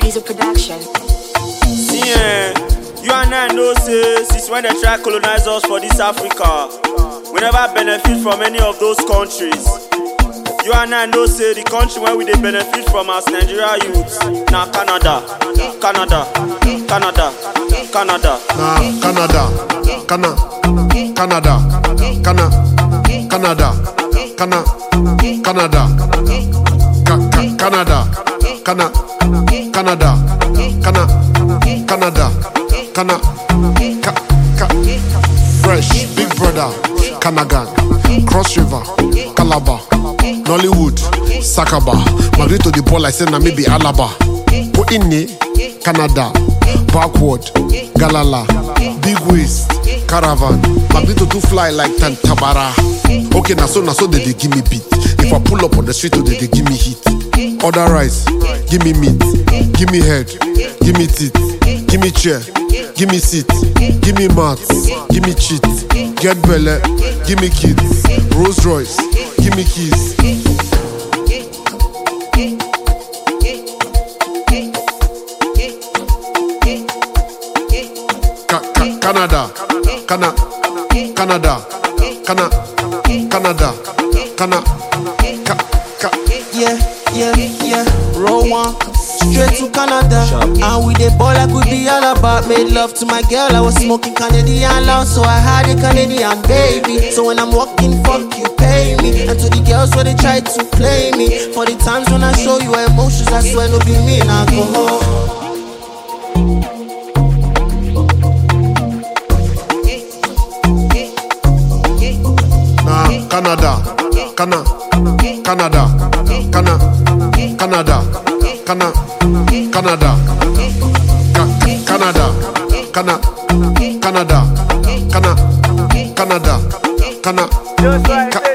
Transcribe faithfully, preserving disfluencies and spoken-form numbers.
Piece of production. See, eh, you and I know, say, since when they try to colonize us for this Africa, we never benefit from any of those countries. You and I know, say, the country where we they benefit from as Nigeria youths, now Canada, Canada, Canada, Canada. Nah, Canada, Cana, Canada, Cana, Canada, Cana, Canada, Ca Ca Canada, Cana, Canada, Cana, Canada, Cana, Ca Ca Fresh, Big Brother, Kanagan, Cross River, Calabar, Nollywood, Sakaba, Marito the ball I said na maybe Alaba. Go in Canada, Backward, Galala, Big Waist, Caravan, Marito to fly like Tantabara. Okay, na so na so they, they give me beat. If I pull up on the street, they, they give me heat. Order rice, give me meat, give me head, give me teeth, give me chair, give me seat, give me mats, give me cheat, get belly, give me kids, Rolls Royce, give me keys. Ca Ca Canada, Cana, Canada, Cana, Canada, Cana, Ca Ca. Yeah, yeah, yeah. Roll one, straight to Canada. And we dey ball like we be all about. Made love to my girl, I was smoking Canadian loud, so I had a Canadian baby. So when I'm walking, fuck you, pay me. And to the girls where they try to play me, for the times when I show you emotions, I swear no be me, now go home. Nah, Canada, Cana, Canada, Cana, Canada, Cana, Canada, Ca Ca Canada, Cana, Canada, Cana, Canada, Cana, Ca